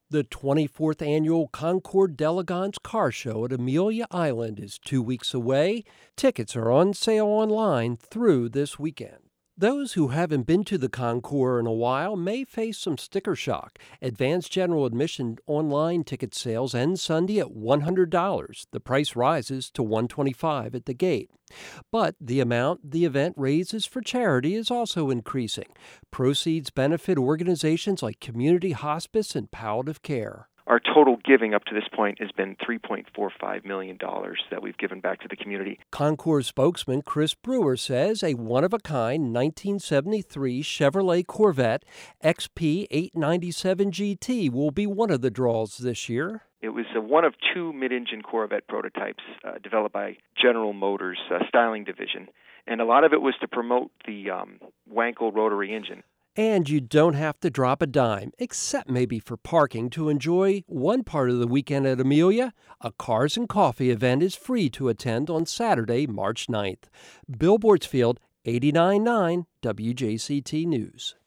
The 24th annual Concord d'Elegance Car Show at Amelia Island is 2 weeks away. Tickets are on sale online through this weekend. Those who haven't been to the Concours in a while may face some sticker shock. Advanced general admission online ticket sales end Sunday at $100. The price rises to $125 at the gate. But the amount the event raises for charity is also increasing. Proceeds benefit organizations like Community Hospice and Palliative Care. Our total giving up to this point has been $3.45 million that we've given back to the community. Concours spokesman Chris Brewer says a one-of-a-kind 1973 Chevrolet Corvette XP897 GT will be one of the draws this year. It was one of two mid-engine Corvette prototypes developed by General Motors styling division, and a lot of it was to promote the Wankel rotary engine. And you don't have to drop a dime, except maybe for parking, to enjoy one part of the weekend at Amelia. A Cars and Coffee event is free to attend on Saturday, March 9th. Bill Bortsfield, 89.9 WJCT News.